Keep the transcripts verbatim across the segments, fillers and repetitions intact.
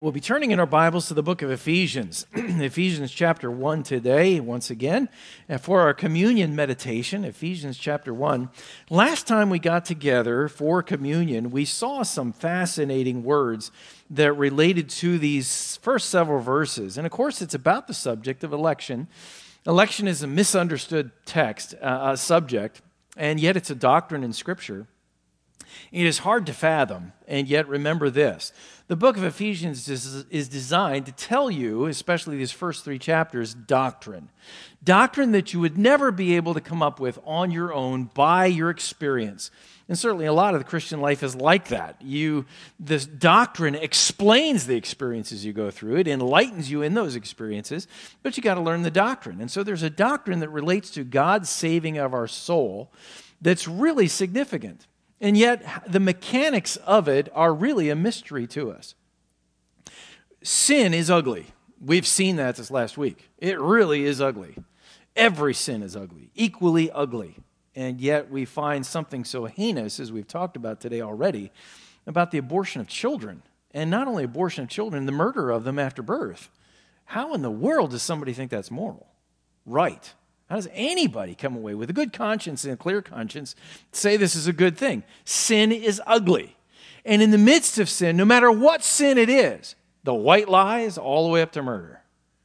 We'll be turning in our Bibles to the book of Ephesians. Ephesians chapter one today, once again, and for our communion meditation, Ephesians chapter one. Last time we got together for communion, we saw some fascinating words that related to these first several verses. And of course, it's about the subject of election. Election is a misunderstood text, uh, a subject, and yet it's a doctrine in Scripture. It is hard to fathom, and yet remember this. The book of Ephesians is, is designed to tell you, especially these first three chapters, doctrine. Doctrine that you would never be able to come up with on your own by your experience. And certainly a lot of the Christian life is like that. You, this doctrine explains the experiences you go through. It enlightens you in those experiences, but you got to learn the doctrine. And so there's a doctrine that relates to God's saving of our soul that's really significant. And yet, the mechanics of it are really a mystery to us. Sin is ugly. We've seen that this last week. It really is ugly. Every sin is ugly, equally ugly. And yet, we find something so heinous, as we've talked about today already, about the abortion of children. And not only abortion of children, the murder of them after birth. How in the world does somebody think that's moral? Right. How does anybody come away with a good conscience and a clear conscience say this is a good thing? Sin is ugly. And in the midst of sin, no matter what sin it is, the white lies all the way up to murder,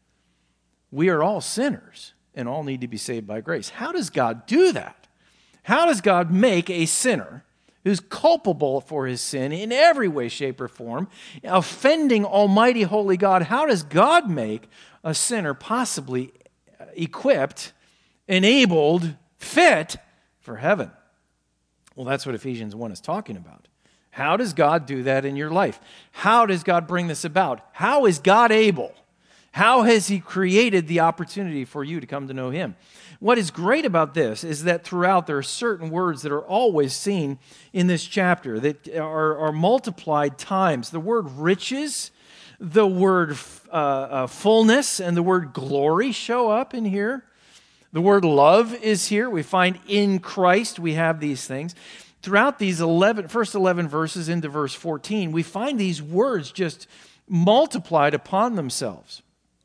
we are all sinners and all need to be saved by grace. How does God do that? How does God make a sinner who's culpable for his sin in every way, shape, or form, offending Almighty Holy God? How does God make a sinner possibly equipped, enabled, fit for heaven? Well, that's what Ephesians one is talking about. How does God do that in your life? How does God bring this about? How is God able? How has He created the opportunity for you to come to know Him? What is great about this is that throughout there are certain words that are always seen in this chapter that are, are multiplied times. The word riches, the word uh, uh, fullness, and the word glory show up in here. The word love is here. We find in Christ we have these things. Throughout these eleven, first eleven verses into verse fourteen, we find these words just multiplied upon themselves.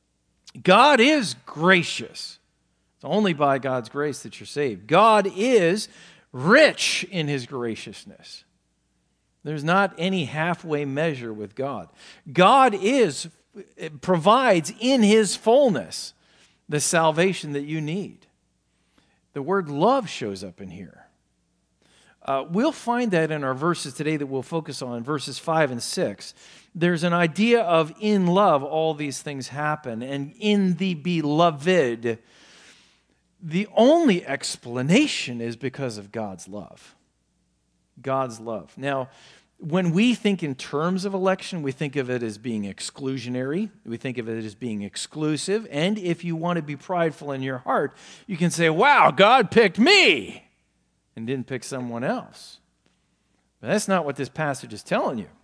God is gracious. It's only by God's grace that you're saved. God is rich in His graciousness. There's not any halfway measure with God. God is, provides in His fullness the salvation that you need. The word love shows up in here. Uh, we'll find that in our verses today that we'll focus on, verses five and six. There's an idea of in love, all these things happen. And in the beloved, the only explanation is because of God's love. God's love. Now, when we think in terms of election, we think of it as being exclusionary. We think of it as being exclusive. And if you want to be prideful in your heart, you can say, wow, God picked me and didn't pick someone else. But that's not what this passage is telling you.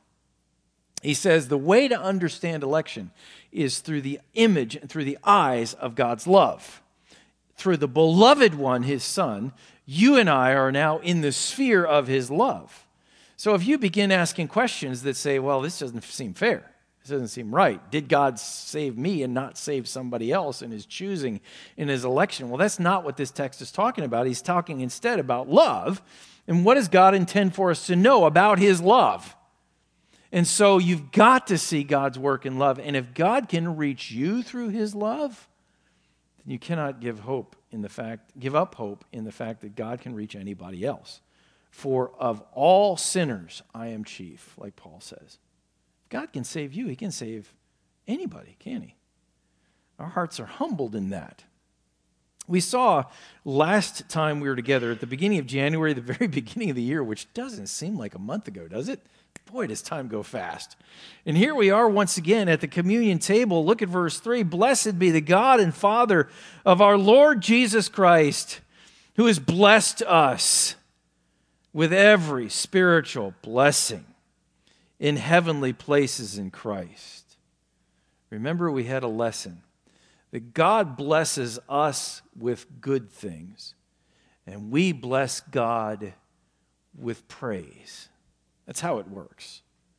He says the way to understand election is through the image and through the eyes of God's love. Through the beloved one, His Son, you and I are now in the sphere of His love. So if you begin asking questions that say, well, this doesn't seem fair, this doesn't seem right, did God save me and not save somebody else in His choosing, in His election? Well, that's not what this text is talking about. He's talking instead about love. And what does God intend for us to know about His love? And so you've got to see God's work in love. And if God can reach you through His love, then you cannot give hope in the fact, give up hope in the fact that God can reach anybody else. For of all sinners, I am chief, like Paul says. If God can save you, He can save anybody, can He? Our hearts are humbled in that. We saw last time we were together at the beginning of January, the very beginning of the year, which doesn't seem like a month ago, does it? Boy, does time go fast. And here we are once again at the communion table. Look at verse three. Blessed be the God and Father of our Lord Jesus Christ, who has blessed us with every spiritual blessing in heavenly places in Christ. Remember, we had a lesson that God blesses us with good things, and we bless God with praise. That's how it works.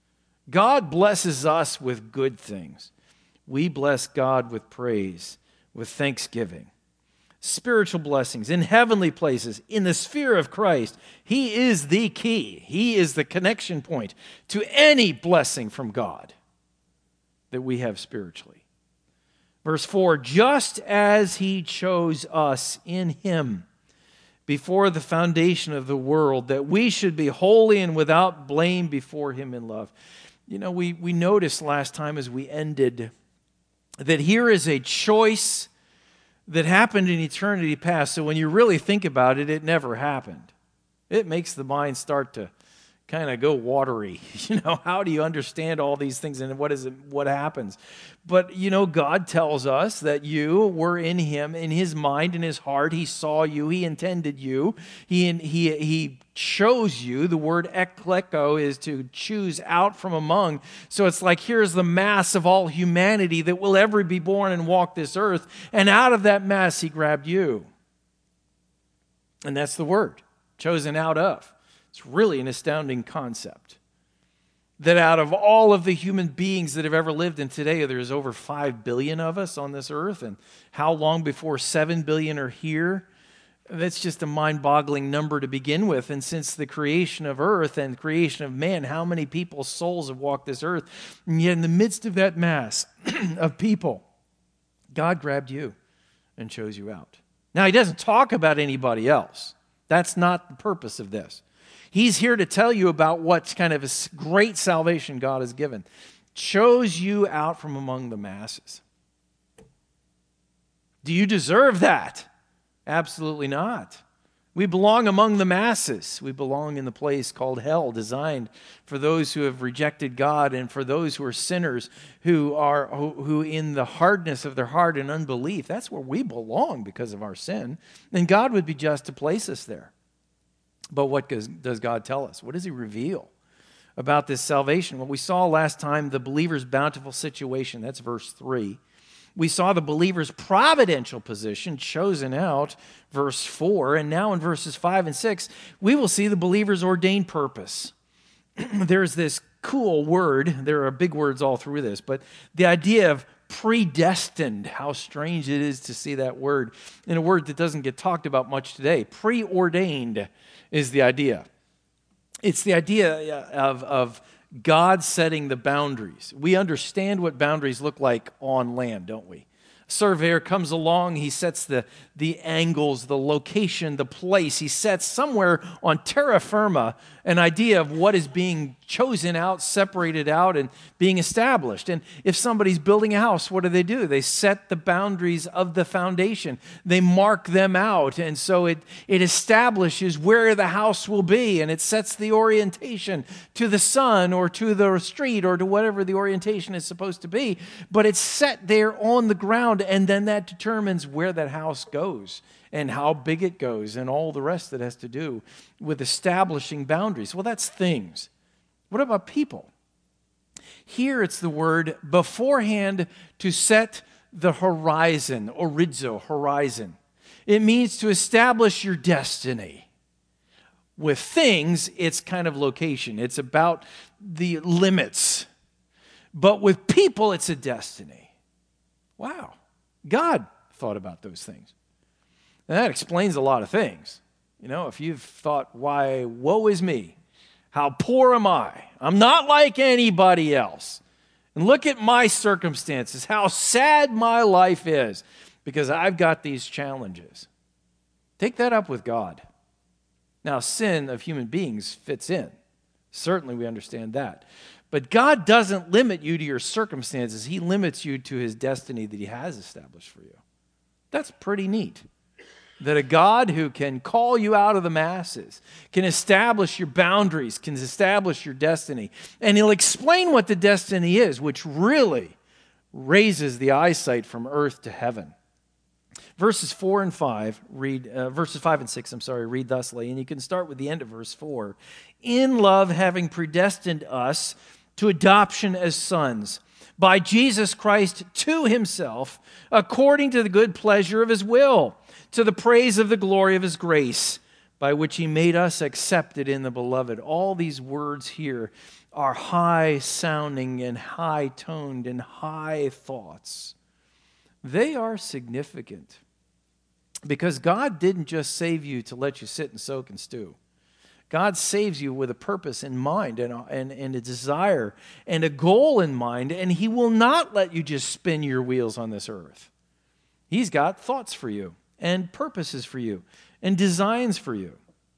God blesses us with good things. We bless God with praise, with thanksgiving. Spiritual blessings in heavenly places, in the sphere of Christ. He is the key. He is the connection point to any blessing from God that we have spiritually. Verse four, just as he chose us in him before the foundation of the world, that we should be holy and without blame before him in love. You know, we, we noticed last time as we ended that here is a choice that happened in eternity past. So when you really think about it, it never happened. It makes the mind start to kind of go watery. You know, how do you understand all these things and what is it, what happens? But, you know, God tells us that you were in him, in his mind, in his heart. He saw you. He intended you. He, he, he chose you. The word ekleko is to choose out from among. So it's like, here's the mass of all humanity that will ever be born and walk this earth. And out of that mass, he grabbed you. And that's the word, chosen out of. It's really an astounding concept. That out of all of the human beings that have ever lived, and today there's over five billion of us on this earth, and how long before seven billion are here? That's just a mind-boggling number to begin with. And since the creation of earth and creation of man, how many people's souls have walked this earth? And yet in the midst of that mass of people, God grabbed you and chose you out. Now, he doesn't talk about anybody else. That's not the purpose of this. He's here to tell you about what kind of a great salvation God has given. Chose you out from among the masses. Do you deserve that? Absolutely not. We belong among the masses. We belong in the place called hell, designed for those who have rejected God and for those who are sinners, who are who, who in the hardness of their heart and unbelief. That's where we belong because of our sin. And God would be just to place us there. But what does God tell us? What does he reveal about this salvation? Well, we saw last time the believer's bountiful situation. That's verse three. We saw the believer's providential position, chosen out, verse four. And now in verses five and six, we will see the believer's ordained purpose. There's this cool word. There are big words all through this, but the idea of predestined, how strange it is to see that word in a word that doesn't get talked about much today. Preordained is the idea. It's the idea of, of God setting the boundaries. We understand what boundaries look like on land, don't we? A surveyor comes along, he sets the, the angles, the location, the place. He sets somewhere on terra firma an idea of what is being chosen out, separated out, and being established. And if somebody's building a house, what do they do? They set the boundaries of the foundation. They mark them out. And so it, it establishes where the house will be, and it sets the orientation to the sun or to the street or to whatever the orientation is supposed to be. But it's set there on the ground, and then that determines where that house goes and how big it goes and all the rest that has to do with establishing boundaries. Well, that's things. What about people? Here it's the word beforehand, to set the horizon, orizo, horizon. It means to establish your destiny. With things, it's kind of location. It's about the limits. But with people, it's a destiny. Wow. God thought about those things. And that explains a lot of things. You know, if you've thought, why, woe is me. How poor am I? I'm not like anybody else. And look at my circumstances, how sad my life is, because I've got these challenges. Take that up with God. Now, sin of human beings fits in. Certainly we understand that. But God doesn't limit you to your circumstances. He limits you to his destiny that he has established for you. That's pretty neat. That a God who can call you out of the masses, can establish your boundaries, can establish your destiny. And he'll explain what the destiny is, which really raises the eyesight from earth to heaven. Verses four and five, read, uh, verses five and six, I'm sorry, read thusly. And you can start with the end of verse four. In love, having predestined us to adoption as sons, by Jesus Christ to himself, according to the good pleasure of his will, to the praise of the glory of his grace, by which he made us accepted in the beloved. All these words here our high-sounding and high-toned and high thoughts, they are significant. Because God didn't just save you to let you sit and soak and stew. God saves you with a purpose in mind and a, and, and a desire and a goal in mind, and He will not let you just spin your wheels on this earth. He's got thoughts for you and purposes for you and designs for you.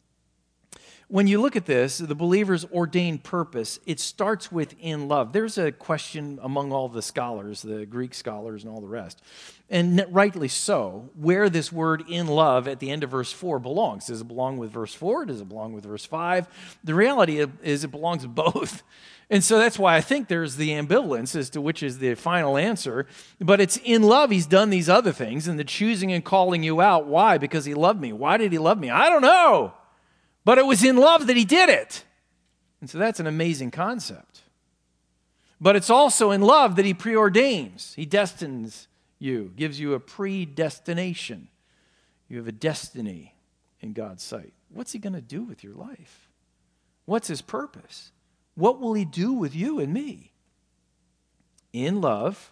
When you look at this, the believer's ordained purpose, it starts with in love. There's a question among all the scholars, the Greek scholars and all the rest, and rightly so, where this word in love at the end of verse four belongs. Does it belong with verse four? Does it belong with verse five? The reality is it belongs with both. And so that's why I think there's the ambivalence as to which is the final answer. But it's in love He's done these other things, and the choosing and calling you out. Why? Because He loved me. Why did He love me? I don't know. But it was in love that He did it. And so that's an amazing concept. But it's also in love that He preordains. He destines you, gives you a predestination. You have a destiny in God's sight. What's He going to do with your life? What's His purpose? What will He do with you and me? In love,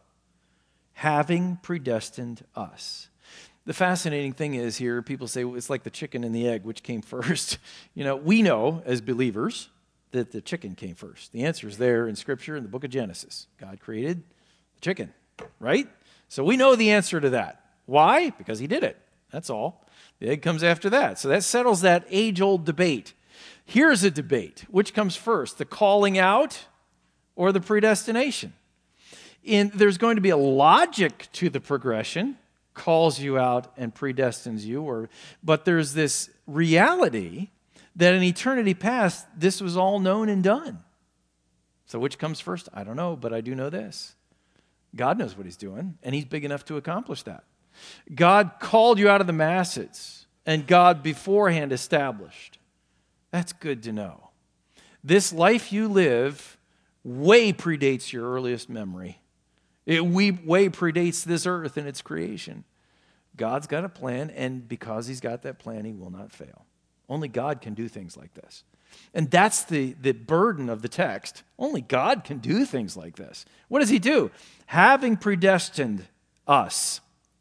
having predestined us. The fascinating thing is here, people say, well, it's like the chicken and the egg, which came first. You know, we know as believers that the chicken came first. The answer is there in Scripture in the book of Genesis. God created the chicken, right? So we know the answer to that. Why? Because He did it. That's all. The egg comes after that. So that settles that age-old debate. Here's a debate. Which comes first, the calling out or the predestination? In, there's going to be a logic to the progression. Calls you out and predestines you, or but there's this reality that in eternity past, this was all known and done. So which comes first? I don't know, but I do know this. God knows what He's doing, and He's big enough to accomplish that. God called you out of the masses, and God beforehand established. That's good to know. This life you live way predates your earliest memory. It way predates this earth and its creation. God's got a plan, and because He's got that plan, He will not fail. Only God can do things like this. And that's the, the burden of the text. Only God can do things like this. What does He do? Having predestined us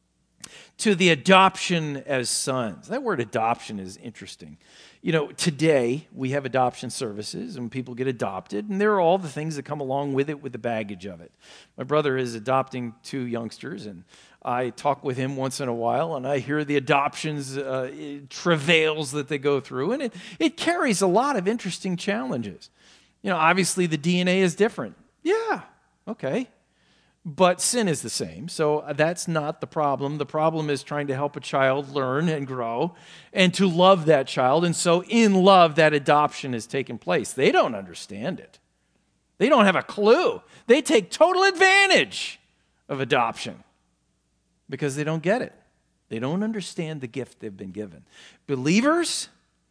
to the adoption as sons. That word adoption is interesting. You know, today we have adoption services and people get adopted, and there are all the things that come along with it, with the baggage of it. My brother is adopting two youngsters, and I talk with him once in a while, and I hear the adoptions uh, travails that they go through, and it, it carries a lot of interesting challenges. You know, obviously the D N A is different. Yeah, okay. But sin is the same, so that's not the problem. The problem is trying to help a child learn and grow and to love that child. And so in love, that adoption has taken place. They don't understand it. They don't have a clue. They take total advantage of adoption because they don't get it. They don't understand the gift they've been given. Believers,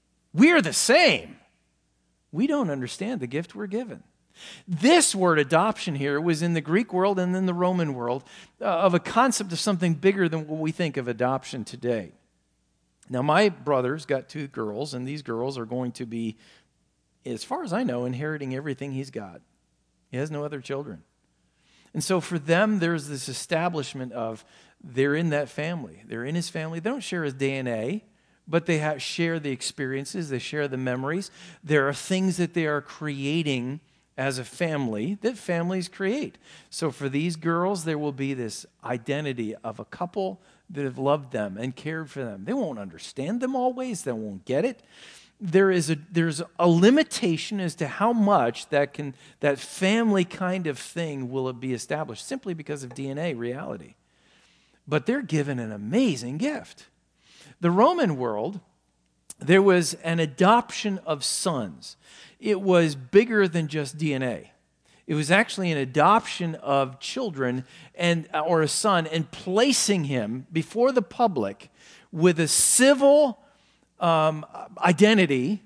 we are the same. We don't understand the gift we're given. This word adoption here was in the Greek world and in the Roman world uh, of a concept of something bigger than what we think of adoption today. Now, my brother's got two girls, and these girls are going to be, as far as I know, inheriting everything he's got. He has no other children. And so for them, there's this establishment of they're in that family. They're in his family. They don't share his D N A, but they have, share the experiences. They share the memories. There are things that they are creating as a family that families create. So for these girls, there will be this identity of a couple that have loved them and cared for them. They won't understand them always. They won't get it. There is a there's a limitation as to how much that can that family kind of thing will be established simply because of D N A reality. But they're given an amazing gift. The Roman world, there was an adoption of sons. It was bigger than just D N A. It was actually an adoption of children and or a son and placing him before the public with a civil um, identity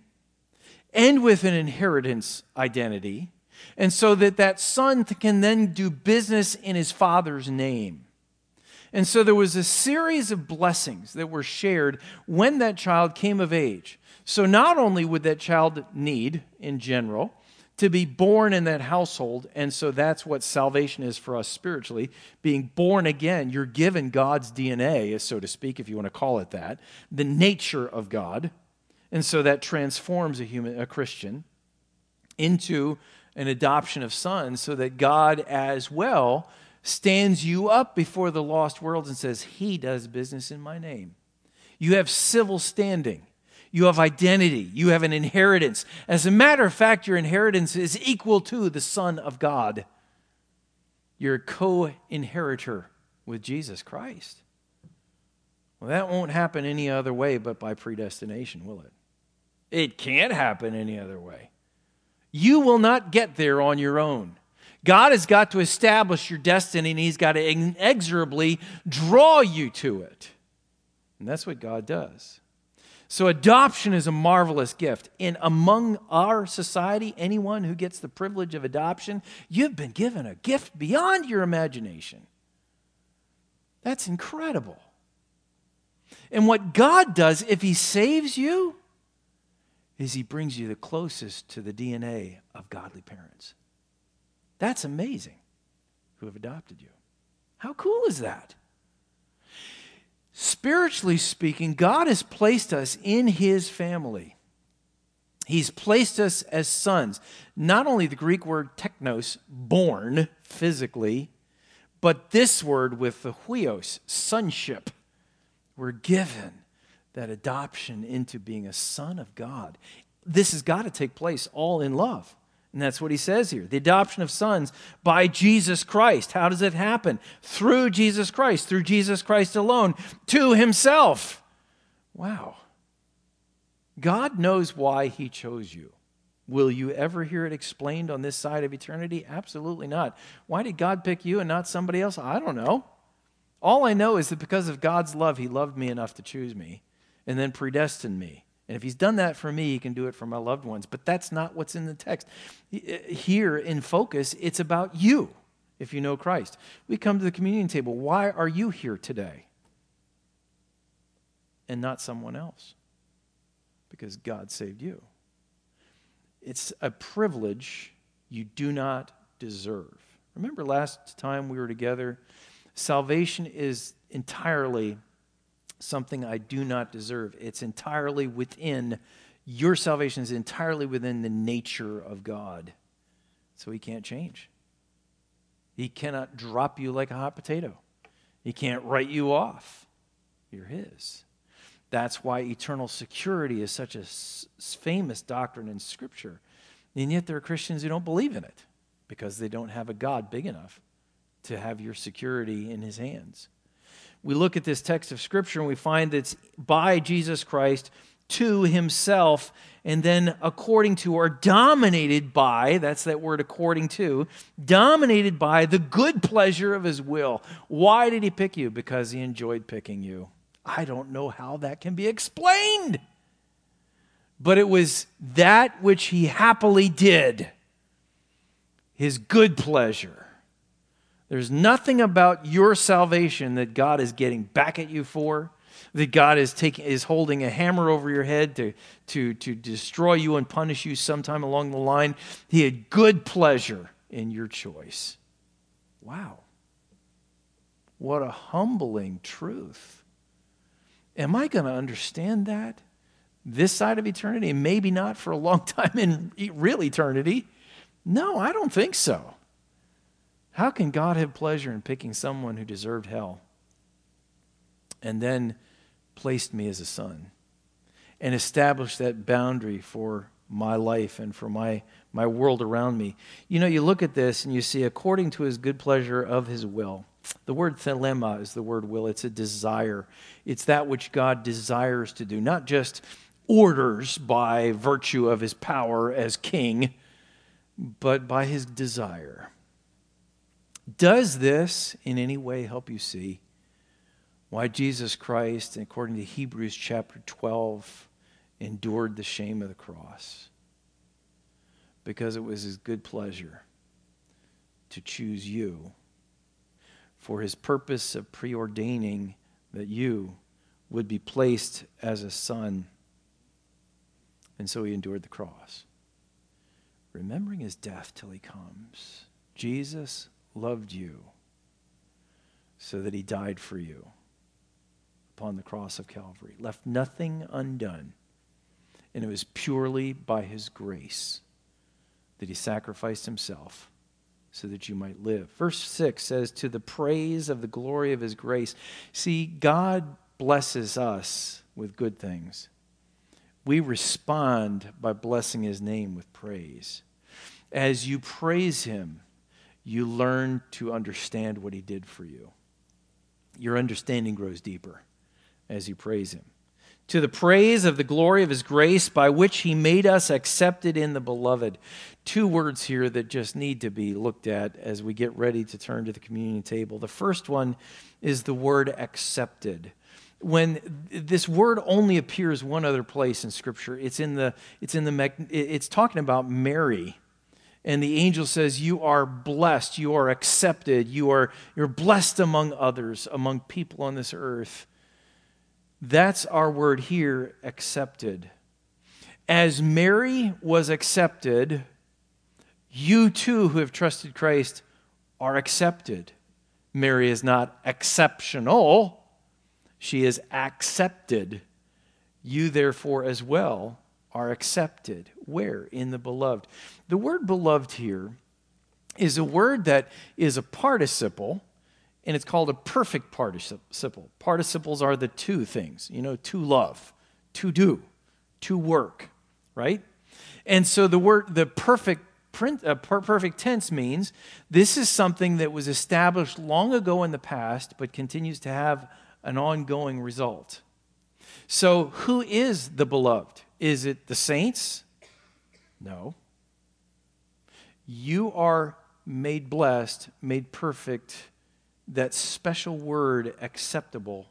and with an inheritance identity, and so that that son can then do business in his father's name. And so there was a series of blessings that were shared when that child came of age. So not only would that child need, in general, to be born in that household. And so that's what salvation is for us spiritually. Being born again, you're given God's D N A, so to speak, if you want to call it that, the nature of God. And so that transforms a human, a Christian into an adoption of sons, so that God as well stands you up before the lost world and says, he does business in my name. You have civil standing. You have identity. You have an inheritance. As a matter of fact, your inheritance is equal to the Son of God. You're a co-inheritor with Jesus Christ. Well, that won't happen any other way but by predestination, will it? It can't happen any other way. You will not get there on your own. God has got to establish your destiny, and he's got to inexorably draw you to it. And that's what God does. So adoption is a marvelous gift. And among our society, anyone who gets the privilege of adoption, you've been given a gift beyond your imagination. That's incredible. And what God does, if he saves you, is he brings you the closest to the D N A of godly parents. That's amazing, who have adopted you. How cool is that? Spiritually speaking, God has placed us in his family. He's placed us as sons. Not only the Greek word teknos, born physically, but this word with the huios, sonship. We're given that adoption into being a son of God. This has got to take place all in love. And that's what he says here. The adoption of sons by Jesus Christ. How does it happen? Through Jesus Christ. Through Jesus Christ alone. To himself. Wow. God knows why he chose you. Will you ever hear it explained on this side of eternity? Absolutely not. Why did God pick you and not somebody else? I don't know. All I know is that because of God's love, he loved me enough to choose me and then predestined me. And if he's done that for me, he can do it for my loved ones. But that's not what's in the text. Here in focus, it's about you, if you know Christ. We come to the communion table. Why are you here today? And not someone else? Because God saved you. It's a privilege you do not deserve. Remember last time we were together? Salvation is entirely something I do not deserve. It's entirely within, your salvation is entirely within the nature of God. So he can't change. He cannot drop you like a hot potato. He can't write you off. You're his. That's why eternal security is such a s- famous doctrine in Scripture. And yet there are Christians who don't believe in it because they don't have a God big enough to have your security in his hands. We look at this text of Scripture and we find that it's by Jesus Christ to himself, and then according to, or dominated by, that's that word according to, dominated by the good pleasure of his will. Why did he pick you? Because he enjoyed picking you. I don't know how that can be explained. But it was that which he happily did. His good pleasure. There's nothing about your salvation that God is getting back at you for, that God is taking is holding a hammer over your head to, to, to destroy you and punish you sometime along the line. He had good pleasure in your choice. Wow. What a humbling truth. Am I going to understand that this side of eternity? And maybe not for a long time in real eternity. No, I don't think so. How can God have pleasure in picking someone who deserved hell and then placed me as a son and established that boundary for my life and for my, my world around me? You know, you look at this and you see, according to his good pleasure of his will. The word thelema is the word will. It's a desire. It's that which God desires to do, not just orders by virtue of his power as king, but by his desire. Does this in any way help you see why Jesus Christ, according to Hebrews chapter twelve, endured the shame of the cross? Because it was his good pleasure to choose you for his purpose of preordaining that you would be placed as a son. And so he endured the cross. remembering his death till he comes. Jesus loved you so that he died for you upon the cross of Calvary, left nothing undone. And it was purely by his grace that he sacrificed himself so that you might live. Verse six says, to the praise of the glory of his grace. See, God blesses us with good things. We respond by blessing his name with praise. As you praise him, you learn to understand what he did for you. Your understanding grows deeper as you praise him. To the praise of the glory of his grace, by which he made us accepted in the beloved. Two words here that just need to be looked at as we get ready to turn to the communion table. The first one is the word accepted. When this word only appears one other place in Scripture, it's in the it's in the it's talking about Mary. And the angel says, you are blessed, you are accepted, you are you're blessed among others, among people on this earth. That's our word here, accepted. As Mary was accepted, you too who have trusted Christ are accepted. Mary is not exceptional. She is accepted. You therefore as well are accepted. Where? In the beloved. The word beloved here is a word that is a participle, and it's called a perfect participle. Participles are the two things, you know, to love, to do, to work, right? And so the word, the perfect print, uh, perfect tense means this is something that was established long ago in the past, but continues to have an ongoing result. So who is the beloved? Is it the saints? No. You are made blessed, made perfect, that special word acceptable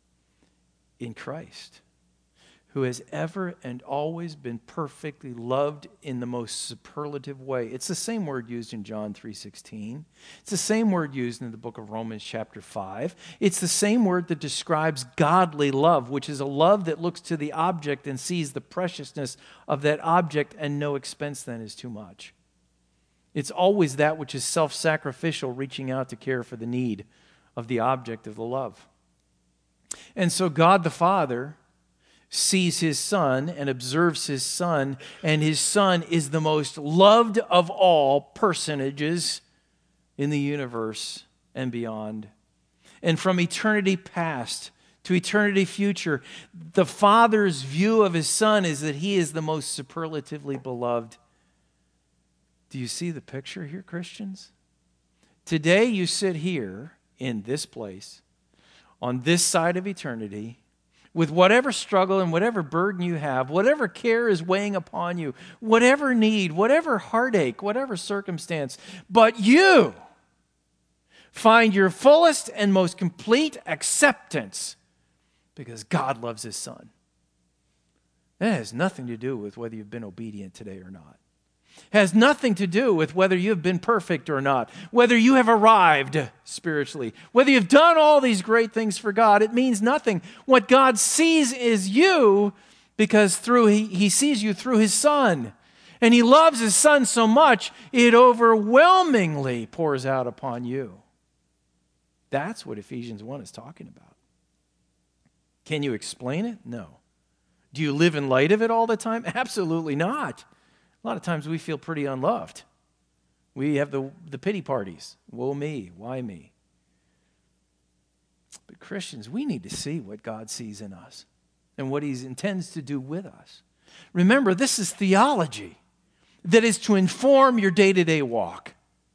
in Christ, who has ever and always been perfectly loved in the most superlative way. It's the same word used in John three sixteen. It's the same word used in the book of Romans chapter five. It's the same word that describes godly love, which is a love that looks to the object and sees the preciousness of that object, and no expense then is too much. It's always that which is self-sacrificial, reaching out to care for the need of the object of the love. And so God the Father sees his Son and observes his Son, and his Son is the most loved of all personages in the universe and beyond. And from eternity past to eternity future, the Father's view of his Son is that he is the most superlatively beloved. Do you see the picture here, Christians? Today you sit here in this place, on this side of eternity, with whatever struggle and whatever burden you have, whatever care is weighing upon you, whatever need, whatever heartache, whatever circumstance, but you find your fullest and most complete acceptance because God loves his Son. That has nothing to do with whether you've been obedient today or not. Has nothing to do with whether you've been perfect or not, whether you have arrived spiritually, whether you've done all these great things for God. It means nothing. What God sees is you, because through he, he sees you through his Son. And he loves his Son so much, it overwhelmingly pours out upon you. That's what Ephesians one is talking about. Can you explain it? No. Do you live in light of it all the time? Absolutely not. A lot of times we feel pretty unloved. We have the, the pity parties. Woe me, why me? But Christians, we need to see what God sees in us and what he intends to do with us. Remember, this is theology that is to inform your day-to-day walk.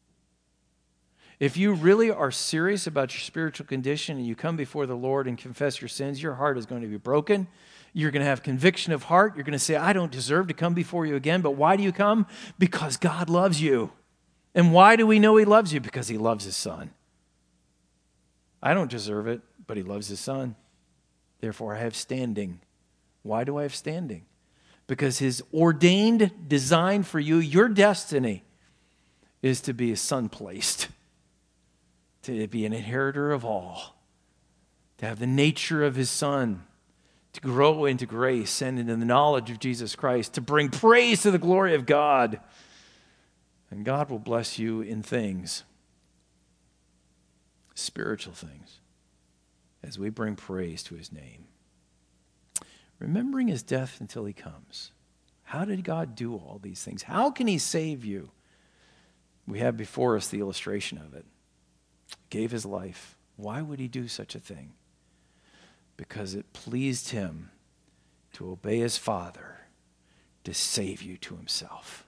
If you really are serious about your spiritual condition and you come before the Lord and confess your sins, your heart is going to be broken. You're going to have conviction of heart. You're going to say, I don't deserve to come before you again. But why do you come? Because God loves you. And why do we know he loves you? Because he loves his Son. I don't deserve it, but he loves his Son. Therefore, I have standing. Why do I have standing? Because his ordained design for you, your destiny, is to be a son-placed, to be an inheritor of all, to have the nature of his Son, to grow into grace and into the knowledge of Jesus Christ, to bring praise to the glory of God. And God will bless you in things, spiritual things, as we bring praise to his name. Remembering his death until he comes. How did God do all these things? How can he save you? We have before us the illustration of it. He gave his life. Why would he do such a thing? Because it pleased him to obey his Father to save you to himself.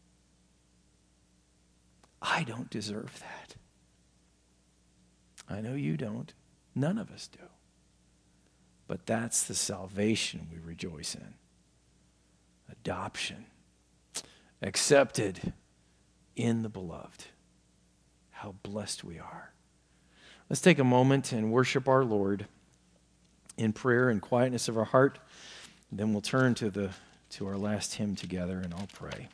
I don't deserve that. I know you don't. None of us do. But that's the salvation we rejoice in. Adoption. Accepted in the beloved. How blessed we are. Let's take a moment and worship our Lord in prayer and quietness of our heart. Then we'll turn to the to our last hymn together, and I'll pray.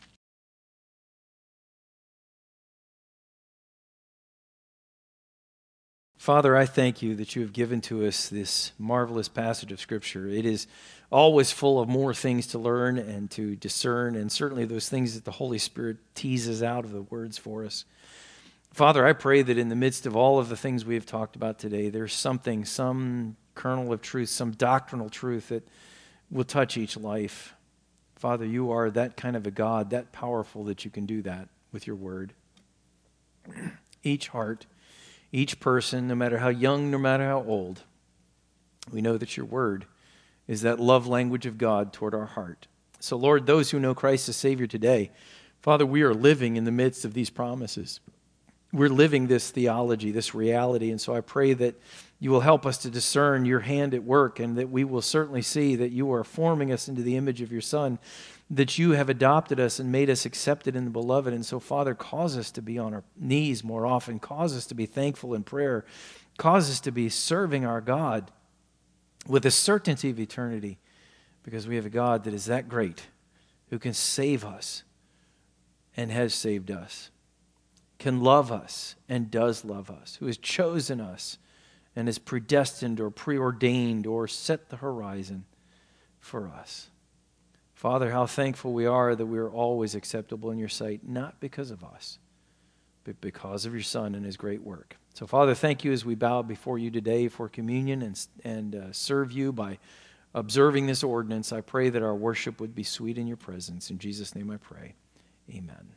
Father, I thank you that you have given to us this marvelous passage of Scripture. It is always full of more things to learn and to discern, and certainly those things that the Holy Spirit teases out of the words for us. Father, I pray that in the midst of all of the things we have talked about today, there's something, some kernel of truth, some doctrinal truth that will touch each life. Father, you are that kind of a God, that powerful that you can do that with your word. Each heart, each person, no matter how young, no matter how old, we know that your word is that love language of God toward our heart. So, Lord, those who know Christ as Savior today, Father, we are living in the midst of these promises. We're living this theology, this reality, and so I pray that you will help us to discern your hand at work, and that we will certainly see that you are forming us into the image of your Son, that you have adopted us and made us accepted in the beloved. And so, Father, cause us to be on our knees more often, cause us to be thankful in prayer, cause us to be serving our God with a certainty of eternity, because we have a God that is that great, who can save us and has saved us, can love us and does love us, who has chosen us and is predestined or preordained or set the horizon for us. Father, how thankful we are that we are always acceptable in your sight, not because of us, but because of your Son and his great work. So, Father, thank you as we bow before you today for communion and, and uh, serve you by observing this ordinance. I pray that our worship would be sweet in your presence. In Jesus' name I pray. Amen.